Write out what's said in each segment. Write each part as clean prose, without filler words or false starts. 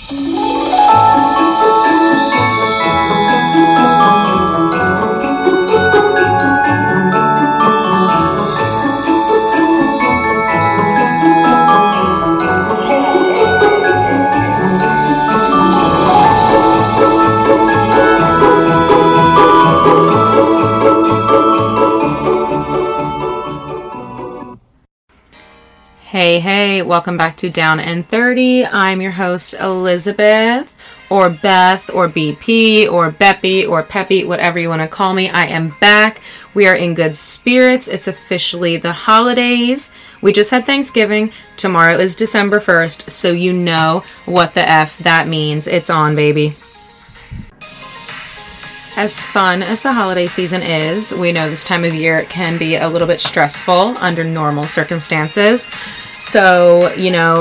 Hey, welcome back to Down and 30. I'm your host, Elizabeth, or Beth, or BP, or Beppy, or Peppy, whatever you want to call me. I am back. We are in good spirits. It's officially the holidays. We just had Thanksgiving. Tomorrow is December 1st, so you know what the F that means. It's on, baby. As fun as the holiday season is, we know this time of year can be a little bit stressful under normal circumstances. So,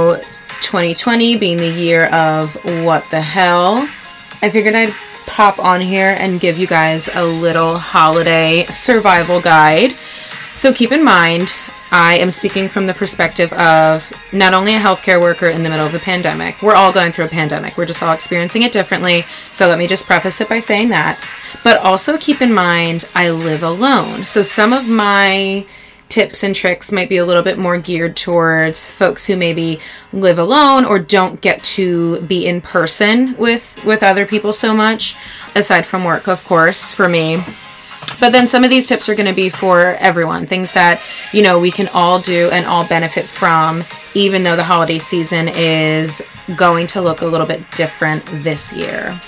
2020 being the year of what the hell, I figured I'd pop on here and give you guys a little holiday survival guide. So keep in mind, I am speaking from the perspective of not only a healthcare worker in the middle of a pandemic. We're all going through a pandemic. We're just all experiencing it differently. So let me just preface it by saying that. But also keep in mind, I live alone. So some of my tips and tricks might be a little bit more geared towards folks who maybe live alone or don't get to be in person with other people so much, aside from work, of course, for me. But then some of these tips are going to be for everyone, things that, we can all do and all benefit from, even though the holiday season is going to look a little bit different this year.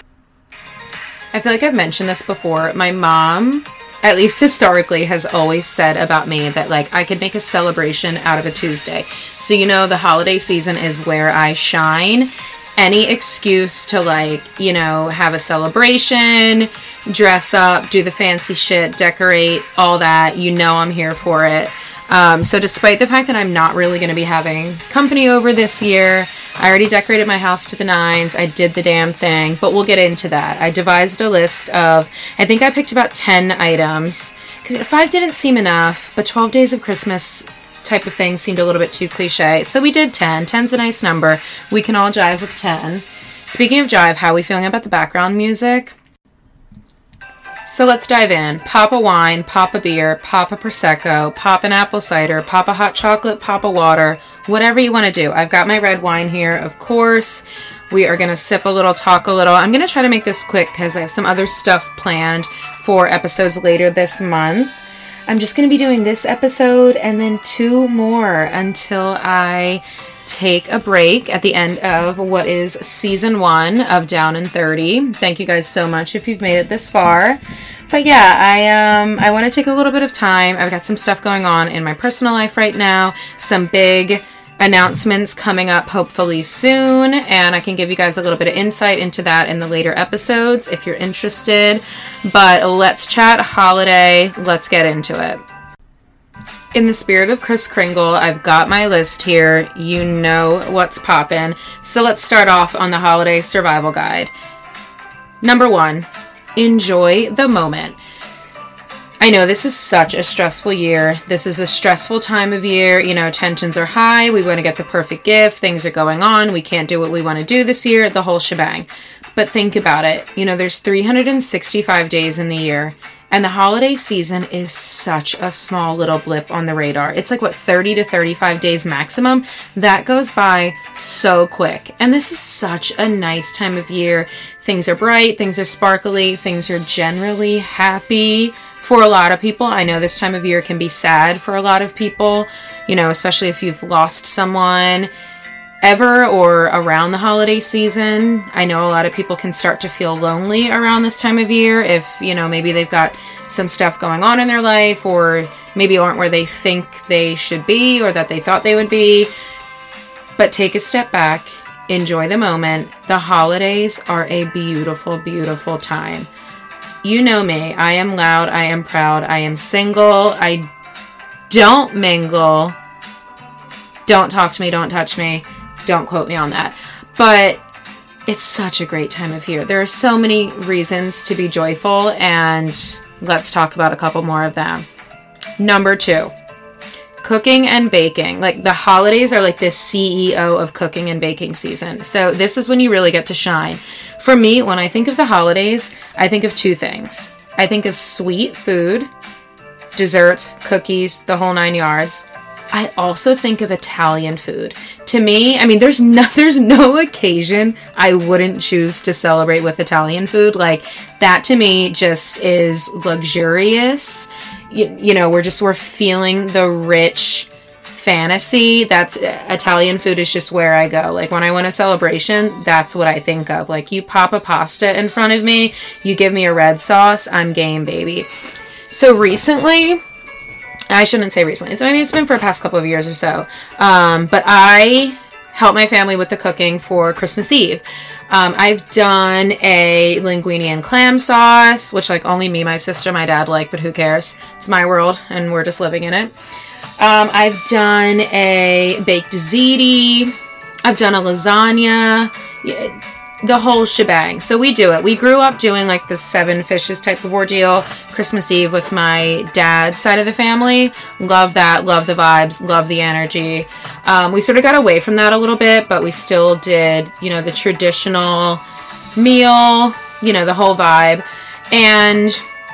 I feel like I've mentioned this before. My mom, at least historically, has always said about me that, I could make a celebration out of a Tuesday. So, the holiday season is where I shine. Any excuse to, have a celebration, dress up, do the fancy shit, decorate, all that, I'm here for it. So despite the fact that I'm not really going to be having company over this year, I already decorated my house to the nines. I did the damn thing, but we'll get into that. I devised a list of, I think I picked about 10 items, because 5 didn't seem enough, but 12 days of Christmas type of thing seemed a little bit too cliche. So we did 10. 10's a nice number. We can all jive with 10. Speaking of jive, how are we feeling about the background music? So let's dive in. Pop a wine, pop a beer, pop a Prosecco, pop an apple cider, pop a hot chocolate, pop a water, whatever you want to do. I've got my red wine here, of course. We are going to sip a little, talk a little. I'm going to try to make this quick because I have some other stuff planned for episodes later this month. I'm just going to be doing this episode and then 2 more until I take a break at the end of what is season 1 of Down and 30. Thank you guys so much if you've made it this far. But yeah, I want to take a little bit of time. I've got some stuff going on in my personal life right now, some big announcements coming up hopefully soon, and I can give you guys a little bit of insight into that in the later episodes if you're interested. But let's chat holiday. Let's get into it. In the spirit of Kris Kringle, I've got my list here. You know what's poppin'. So let's start off on the holiday survival guide. Number 1, enjoy the moment. I know this is such a stressful year. This is a stressful time of year. Tensions are high. We want to get the perfect gift. Things are going on. We can't do what we want to do this year, the whole shebang. But think about it. There's 365 days in the year. And the holiday season is such a small little blip on the radar. It's 30 to 35 days maximum. That goes by so quick. And this is such a nice time of year. Things are bright, things are sparkly, things are generally happy for a lot of people. I know this time of year can be sad for a lot of people, especially if you've lost someone ever or around the holiday season. I know a lot of people can start to feel lonely around this time of year if, maybe they've got some stuff going on in their life or maybe aren't where they think they should be or that they thought they would be. But take a step back, enjoy the moment. The holidays are a beautiful, beautiful time. You know me. I am loud. I am proud. I am single. I don't mingle. Don't talk to me. Don't touch me. Don't quote me on that. But it's such a great time of year. There are so many reasons to be joyful, and let's talk about a couple more of them. Number 2, cooking and baking, like the holidays are like the CEO of cooking and baking season. So this is when you really get to shine. For me, when I think of the holidays, I think of two things. I think of sweet food, desserts, cookies, the whole 9 yards. I also think of Italian food. To me, I mean, there's no occasion I wouldn't choose to celebrate with Italian food. Like, that to me just is luxurious. You know, we're feeling the rich fantasy. That's Italian food is just where I go. Like, when I want a celebration, that's what I think of. Like, you pop a pasta in front of me, you give me a red sauce, I'm game, baby. So recently, I shouldn't say recently, so maybe it's been for the past couple of years or so, but I help my family with the cooking for Christmas Eve. I've done a linguine and clam sauce, which like only me, my sister, my dad like, but who cares? It's my world and we're just living in it. I've done a baked ziti. I've done a lasagna, the whole shebang. So we do it. We grew up doing like the 7 fishes type of ordeal Christmas Eve with my dad's side of the family. Love that. Love the vibes. Love the energy. We sort of got away from that a little bit, but we still did, you know, the traditional meal, you know, the whole vibe. And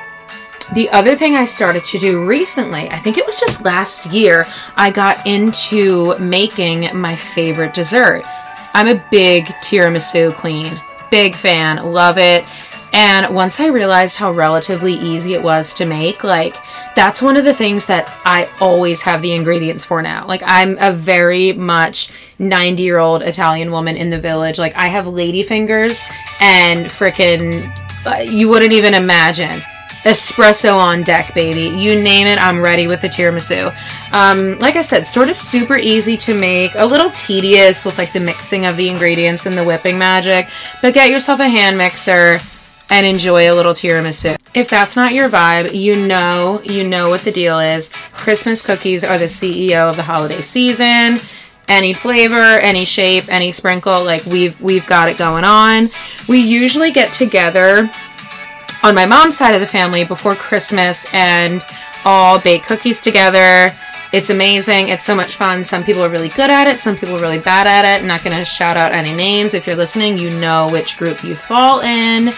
the other thing I started to do recently, I think it was just last year, I got into making my favorite dessert. I'm a big tiramisu queen. Big fan. Love it. And once I realized how relatively easy it was to make, like, that's one of the things that I always have the ingredients for now. Like, I'm a very much 90-year-old Italian woman in the village. Like, I have lady fingers and frickin', you wouldn't even imagine. Espresso on deck, baby. You name it, I'm ready with the tiramisu. Like I said, sort of super easy to make, a little tedious with like the mixing of the ingredients and the whipping magic, but get yourself a hand mixer and enjoy a little tiramisu. If that's not your vibe, you know what the deal is. Christmas cookies are the CEO of the holiday season. Any flavor, any shape, any sprinkle, like we've got it going on. We usually get together on my mom's side of the family before Christmas and all bake cookies together. It's amazing. It's so much fun. Some people are really good at it. Some people are really bad at it. I'm not going to shout out any names. If you're listening, you know which group you fall in.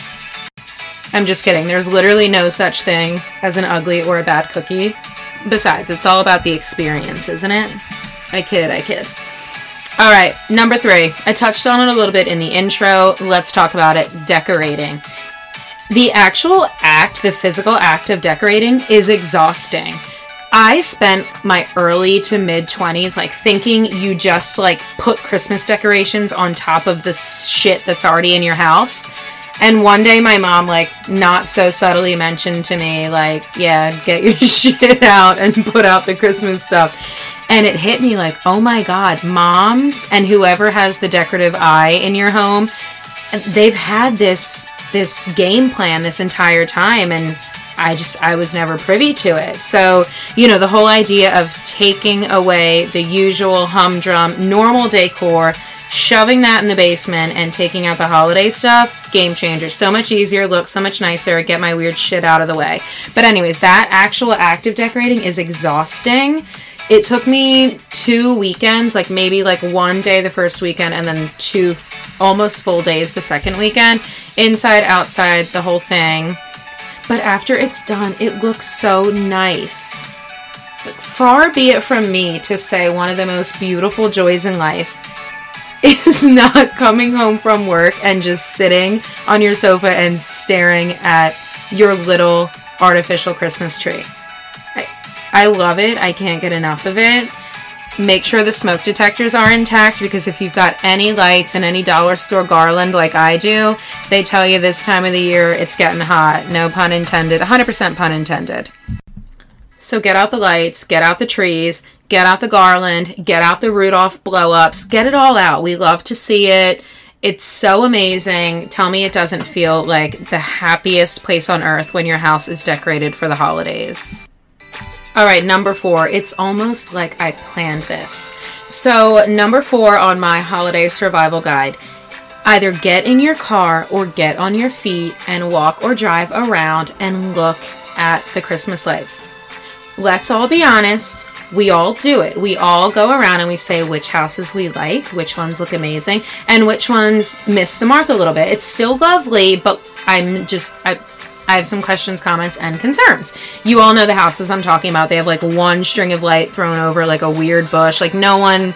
I'm just kidding. There's literally no such thing as an ugly or a bad cookie. Besides, it's all about the experience, isn't it? I kid. All right, number 3. I touched on it a little bit in the intro. Let's talk about it. Decorating. The actual act, the physical act of decorating is exhausting. I spent my early to mid 20s like thinking you just like put Christmas decorations on top of the shit that's already in your house. And one day my mom like not so subtly mentioned to me like, yeah, get your shit out and put out the Christmas stuff. And it hit me like, oh my God, moms and whoever has the decorative eye in your home, they've had this game plan this entire time, and I was never privy to it. So, you know, the whole idea of taking away the usual humdrum, normal decor, shoving that in the basement and taking out the holiday stuff, game changer. So much easier, look so much nicer, get my weird shit out of the way. But anyways, that actual act of decorating is exhausting. It took me 2 weekends, like maybe like one day the first weekend and then 2 almost full days the second weekend. Inside, outside, the whole thing. But after it's done, it looks so nice. Like, far be it from me to say one of the most beautiful joys in life is not coming home from work and just sitting on your sofa and staring at your little artificial Christmas tree. I love it. I can't get enough of it. Make sure the smoke detectors are intact, because if you've got any lights and any dollar store garland like I do, they tell you this time of the year it's getting hot. No pun intended. 100% pun intended. So get out the lights, get out the trees, get out the garland, get out the Rudolph blow-ups, get it all out. We love to see it. It's so amazing. Tell me it doesn't feel like the happiest place on earth when your house is decorated for the holidays. All right, number 4. It's almost like I planned this. So number 4 on my holiday survival guide, either get in your car or get on your feet and walk or drive around and look at the Christmas lights. Let's all be honest. we all do it. We all go around and we say which houses we like, which ones look amazing, and which ones miss the mark a little bit. It's still lovely, but I have some questions, comments, and concerns. You all know the houses I'm talking about. They have like one string of light thrown over like a weird bush. Like no one,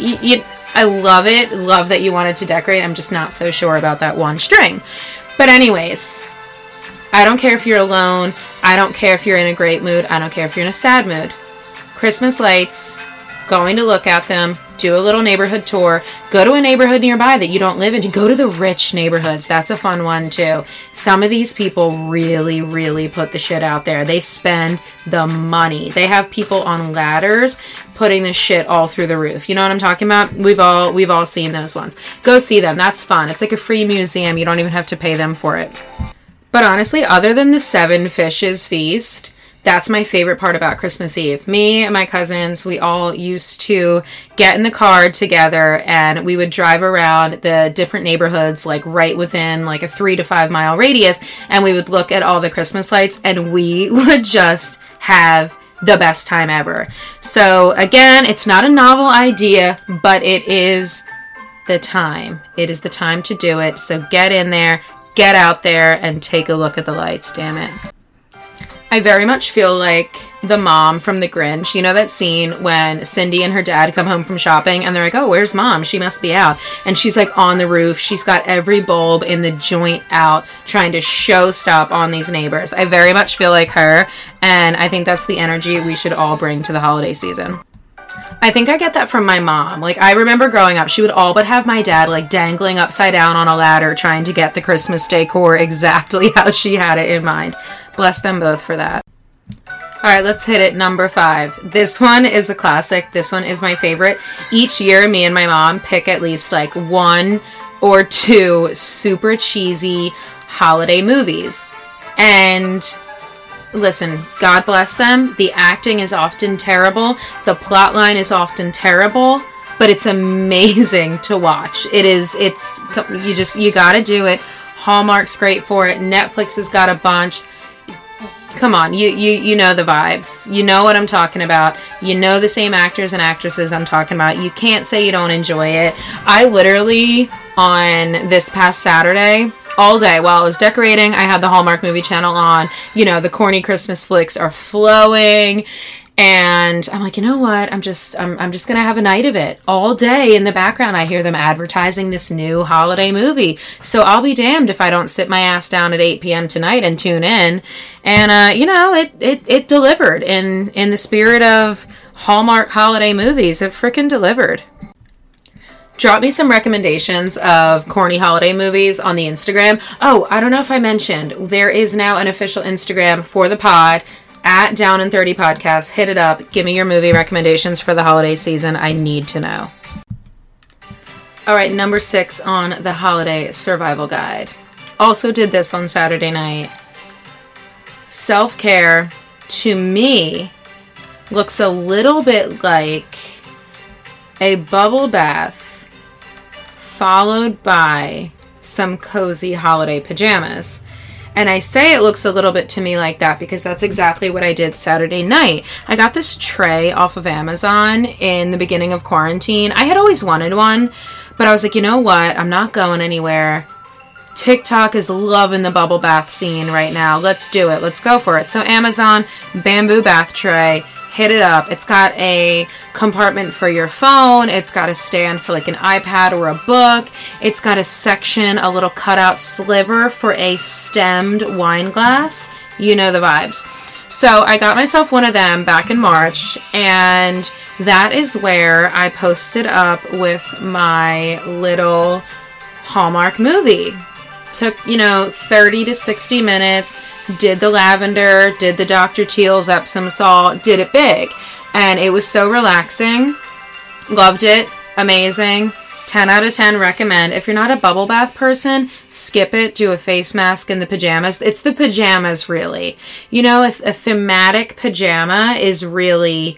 I love it. Love that you wanted to decorate. I'm just not so sure about that one string. But anyways, I don't care if you're alone. I don't care if you're in a great mood. I don't care if you're in a sad mood. Christmas lights, going to look at them, do a little neighborhood tour, go to a neighborhood nearby that you don't live in, go to the rich neighborhoods. That's a fun one too. Some of these people really, really put the shit out there. They spend the money. They have people on ladders putting the shit all through the roof. You know what I'm talking about? We've all seen those ones. Go see them. That's fun. It's like a free museum. You don't even have to pay them for it. But honestly, other than the Seven Fishes Feast, that's my favorite part about Christmas Eve. Me and my cousins, we all used to get in the car together and we would drive around the different neighborhoods, like right within like a 3 to 5 mile radius, and we would look at all the Christmas lights and we would just have the best time ever. So again, it's not a novel idea, but it is the time. It is the time to do it. So get in there, get out there, and take a look at the lights, damn it. I very much feel like the mom from The Grinch. You know that scene when Cindy and her dad come home from shopping and they're like, oh, where's mom? She must be out. And she's like on the roof. She's got every bulb in the joint out trying to show stop on these neighbors. I very much feel like her. And I think that's the energy we should all bring to the holiday season. I think I get that from my mom. Like, I remember growing up, she would all but have my dad, like, dangling upside down on a ladder trying to get the Christmas decor exactly how she had it in mind. Bless them both for that. All right, let's hit it. Number 5. This one is a classic. This one is my favorite. Each year, me and my mom pick at least, like, 1 or 2 super cheesy holiday movies. And listen, God bless them. The acting is often terrible. The plot line is often terrible, but it's amazing to watch. You gotta do it. Hallmark's great for it. Netflix has got a bunch. Come on, you know the vibes. You know what I'm talking about. You know the same actors and actresses I'm talking about. You can't say you don't enjoy it. I literally, on this past Saturday, all day while I was decorating, I had the Hallmark movie channel on. You know, the corny Christmas flicks are flowing. And I'm like, you know what? I'm just gonna have a night of it. All day in the background, I hear them advertising this new holiday movie. So I'll be damned if I don't sit my ass down at 8 p.m. tonight and tune in. And it delivered in the spirit of Hallmark holiday movies. It frickin' delivered. Drop me some recommendations of corny holiday movies on the Instagram. Oh, I don't know if I mentioned, there is now an official Instagram for the pod, at Down and 30 Podcast. Hit it up. Give me your movie recommendations for the holiday season. I need to know. All right, number 6 on the holiday survival guide. Also did this on Saturday night. Self-care, to me, looks a little bit like a bubble bath followed by some cozy holiday pajamas. And I say it looks a little bit to me like that because that's exactly what I did Saturday night. I got this tray off of Amazon in the beginning of quarantine. I had always wanted one, but I was like, you know what? I'm not going anywhere. TikTok is loving the bubble bath scene right now. Let's do it. Let's go for it. So Amazon, bamboo bath tray. Hit it up. It's got a compartment for your phone. It's got a stand for like an iPad or a book. It's got a section, a little cutout sliver for a stemmed wine glass. You know the vibes. So I got myself one of them back in March, and that is where I posted up with my little Hallmark movie. Took, 30 to 60 minutes. Did the lavender, did the Dr. Teal's Epsom salt, did it big. And it was so relaxing. Loved it. Amazing. 10 out of 10 recommend. If you're not a bubble bath person, skip it. Do a face mask in the pajamas. It's the pajamas, really. A thematic pajama is really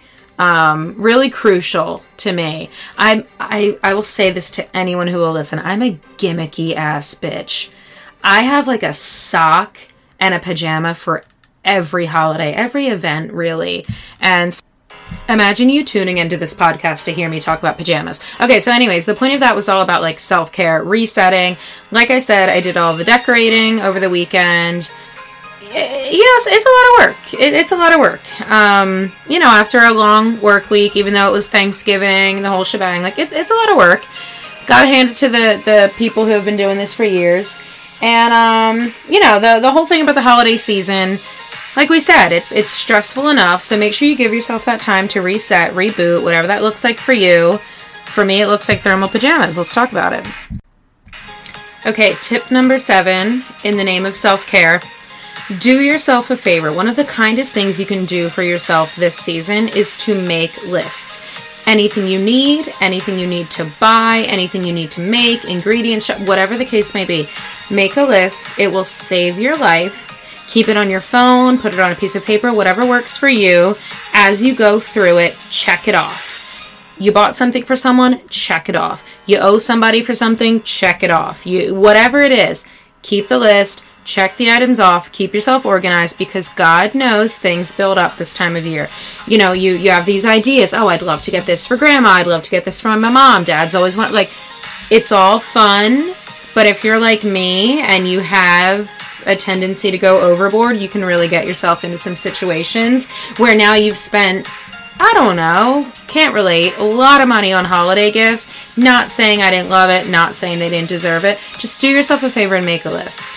crucial to me. I will say this to anyone who will listen. I'm a gimmicky ass bitch. I have like a sock and a pajama for every holiday, every event, really. And Imagine you tuning into this podcast to hear me talk about pajamas. Okay, so anyways, the point of that was all about like self-care, resetting. Like I said, I did all the decorating over the weekend. It's a lot of work. It's a lot of work. After a long work week, even though it was Thanksgiving, the whole shebang, like it's a lot of work. Gotta hand it to the people who have been doing this for years. And, the whole thing about the holiday season, like we said, it's stressful enough, so make sure you give yourself that time to reset, reboot, whatever that looks like for you. For me, it looks like thermal pajamas. Let's talk about it. Okay, tip number 7, in the name of self-care, do yourself a favor. One of the kindest things you can do for yourself this season is to make lists. Anything you need to buy, anything you need to make, ingredients, whatever the case may be, make a list. It will save your life. Keep it on your phone, put it on a piece of paper, whatever works for you. As you go through it, check it off. You bought something for someone, check it off. You owe somebody for something, check it off. Whatever it is, keep the list, check the items off, keep yourself organized, because God knows things build up this time of year. You have these ideas. Oh, I'd love to get this for grandma. I'd love to get this for my mom. Dad's always it's all fun. But if you're like me and you have a tendency to go overboard, you can really get yourself into some situations where now you've spent, I don't know, can't relate, a lot of money on holiday gifts. Not saying I didn't love it, not saying they didn't deserve it. Just do yourself a favor and make a list.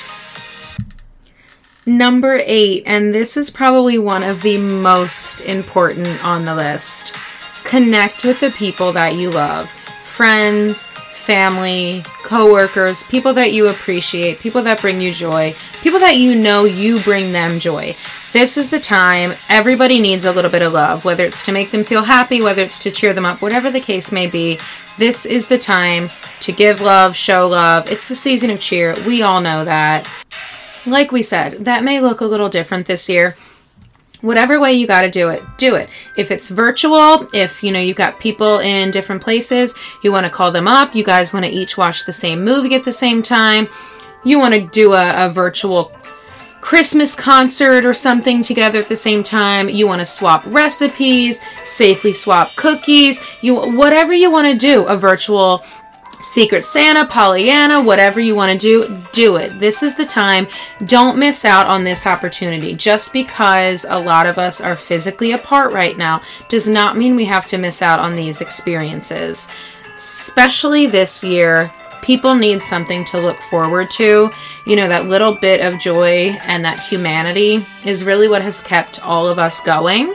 Number 8, and this is probably one of the most important on the list. Connect with the people that you love. Friends, family, coworkers, people that you appreciate, people that bring you joy, people that you bring them joy. This is the time. Everybody needs a little bit of love, whether it's to make them feel happy, whether it's to cheer them up, whatever the case may be. This is the time to give love, show love. It's the season of cheer. We all know that. Like we said, that may look a little different this year. Whatever way you got to do it, do it. If it's virtual, if, you've got people in different places, you want to call them up, you guys want to each watch the same movie at the same time, you want to do a virtual Christmas concert or something together at the same time, you want to swap recipes, safely swap cookies, whatever you want to do, a virtual Secret Santa, Pollyanna, whatever you want to do it. This is the time. Don't miss out on this opportunity. Just because a lot of us are physically apart right now does not mean we have to miss out on these experiences. Especially this year, people need something to look forward to. That little bit of joy and that humanity is really what has kept all of us going.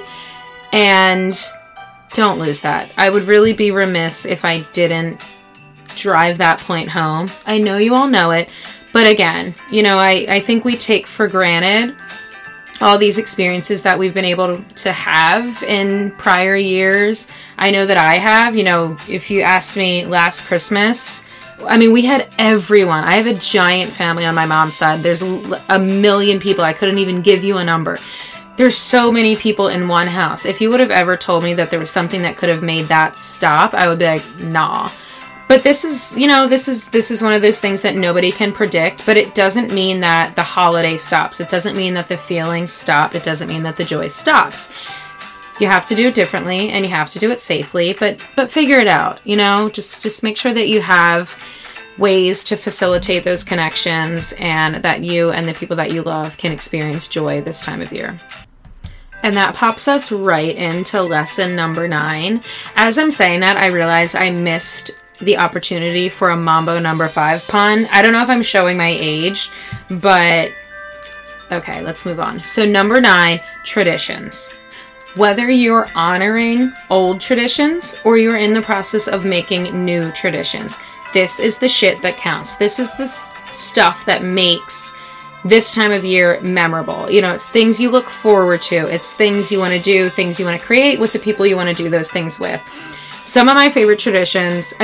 And don't lose that. I would really be remiss if I didn't drive that point home. I know you all know it, but again, I think we take for granted all these experiences that we've been able to have in prior years. I know that I have. If you asked me last Christmas, we had everyone. I have a giant family on my mom's side. There's a million people. I couldn't even give you a number. There's so many people in one house. If you would have ever told me that there was something that could have made that stop, I would be like, nah. But this is one of those things that nobody can predict, but it doesn't mean that the holiday stops. It doesn't mean that the feelings stop. It doesn't mean that the joy stops. You have to do it differently and you have to do it safely, but figure it out, just make sure that you have ways to facilitate those connections and that you and the people that you love can experience joy this time of year. And that pops us right into lesson number 9. As I'm saying that, I realize I missed the opportunity for a Mambo number 5 pun. I don't know if I'm showing my age, but okay, let's move on. So number 9, traditions. Whether you're honoring old traditions or you're in the process of making new traditions, this is the shit that counts. This is the stuff that makes this time of year memorable. It's things you look forward to. It's things you want to do, things you want to create with the people you want to do those things with. Some of my favorite traditions,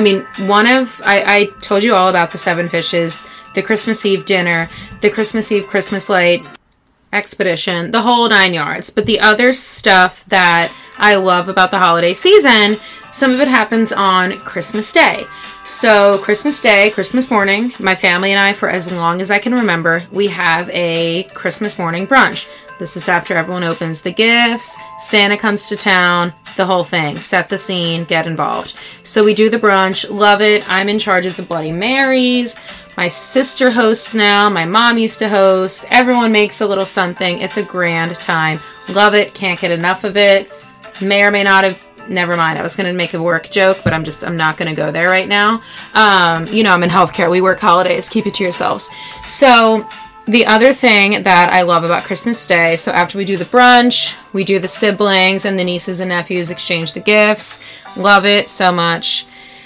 I told you all about the 7 fishes, the Christmas Eve dinner, the Christmas Eve Christmas light expedition, the whole 9 yards. But the other stuff that I love about the holiday season, Some of it happens on Christmas Day. So Christmas Day, Christmas morning, my family and I, for as long as I can remember, we have a Christmas morning brunch. This is after everyone opens the gifts, Santa comes to town, the whole thing. Set the scene, get involved. So we do the brunch, love it. I'm in charge of the Bloody Marys. My sister hosts now. My mom used to host. Everyone makes a little something. It's a grand time. Love it. Can't get enough of it. May or may not have. Never mind. I was going to make a work joke, but I'm not going to go there right now. I'm in healthcare. We work holidays. Keep it to yourselves. So the other thing that I love about Christmas Day, so after we do the brunch, we do the siblings and the nieces and nephews exchange the gifts. Love it so much.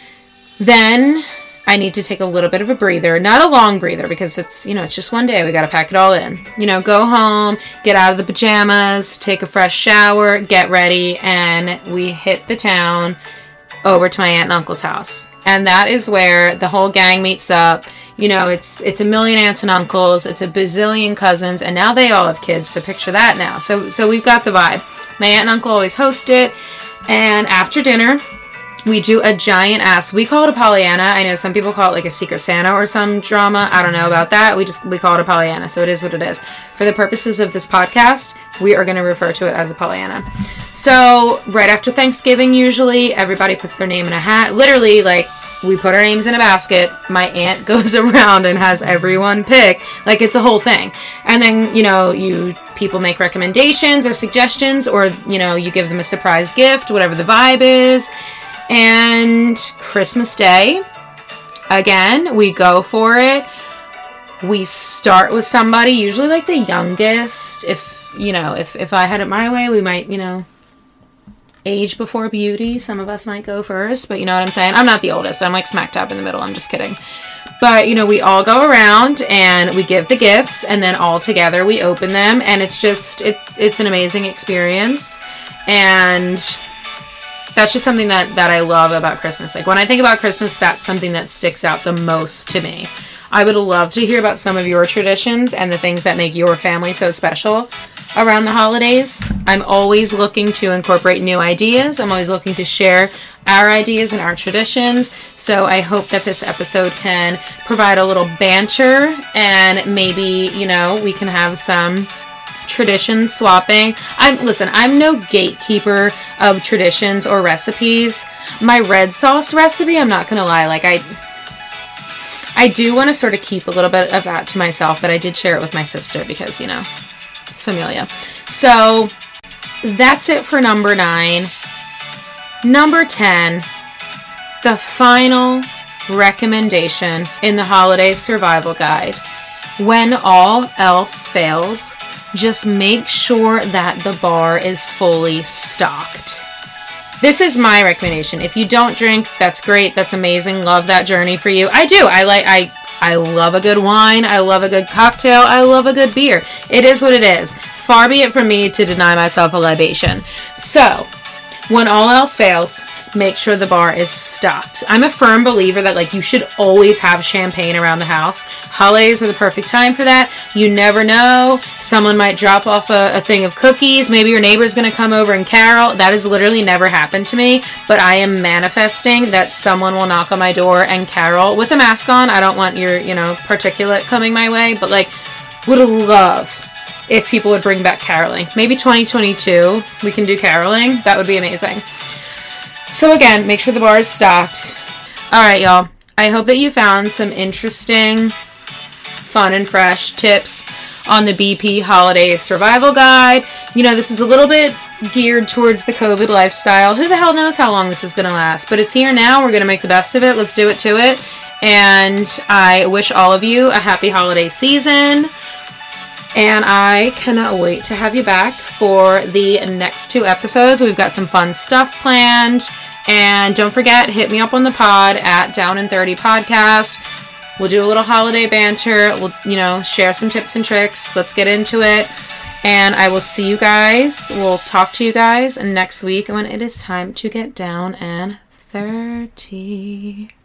Then I need to take a little bit of a breather, not a long breather because it's just one day. We got to pack it all in. Go home, get out of the pajamas, take a fresh shower, get ready, and we hit the town over to my aunt and uncle's house. And that is where the whole gang meets up. It's a million aunts and uncles, it's a bazillion cousins, and now they all have kids, so picture that now. So we've got the vibe. My aunt and uncle always host it, and after dinner, we do a giant ass. We call it a Pollyanna. I know some people call it like a Secret Santa or some drama. I don't know about that. We call it a Pollyanna. So it is what it is. For the purposes of this podcast, we are going to refer to it as a Pollyanna. So right after Thanksgiving, usually everybody puts their name in a hat. Literally, like, we put our names in a basket. My aunt goes around and has everyone pick. Like, it's a whole thing. And then, people make recommendations or suggestions, or, you give them a surprise gift, whatever the vibe is. And Christmas Day, again, we go for it. We start with somebody, usually like the youngest. If I had it my way, we might, age before beauty. Some of us might go first, but you know what I'm saying? I'm not the oldest. I'm like smack dab in the middle. I'm just kidding. But, we all go around and we give the gifts, and then all together we open them. And it's just, it's an amazing experience. And that's just something that I love about Christmas. Like, when I think about Christmas, that's something that sticks out the most to me. I would love to hear about some of your traditions and the things that make your family so special around the holidays. I'm always looking to incorporate new ideas. I'm always looking to share our ideas and our traditions. So I hope that this episode can provide a little banter, and maybe, we can have some tradition swapping. I'm no gatekeeper of traditions or recipes. My red sauce recipe, I'm not gonna lie, like I do want to sort of keep a little bit of that to myself, but I did share it with my sister because, familia. So that's it for number 9. Number 10, the final recommendation in the Holiday Survival Guide. When all else fails, just make sure that the bar is fully stocked. This is my recommendation. If you don't drink, that's great. That's amazing. Love that journey for you. I do. I love a good wine. I love a good cocktail. I love a good beer. It is what it is. Far be it from me to deny myself a libation. So, when all else fails, make sure the bar is stocked. I'm a firm believer that, you should always have champagne around the house. Holidays are the perfect time for that. You never know. Someone might drop off a thing of cookies. Maybe your neighbor's going to come over and carol. That has literally never happened to me, but I am manifesting that someone will knock on my door and carol with a mask on. I don't want your, particulate coming my way, but, would love if people would bring back caroling. Maybe 2022, we can do caroling. That would be amazing. So again, make sure the bar is stocked. All right, y'all. I hope that you found some interesting, fun, and fresh tips on the BP Holiday Survival Guide. This is a little bit geared towards the COVID lifestyle. Who the hell knows how long this is going to last? But it's here now. We're going to make the best of it. Let's do it to it. And I wish all of you a happy holiday season. And I cannot wait to have you back for the next 2 episodes. We've got some fun stuff planned. And don't forget, hit me up on the pod at Down and 30 Podcast. We'll do a little holiday banter. We'll, share some tips and tricks. Let's get into it. And I will see you guys. We'll talk to you guys next week when it is time to get down and 30.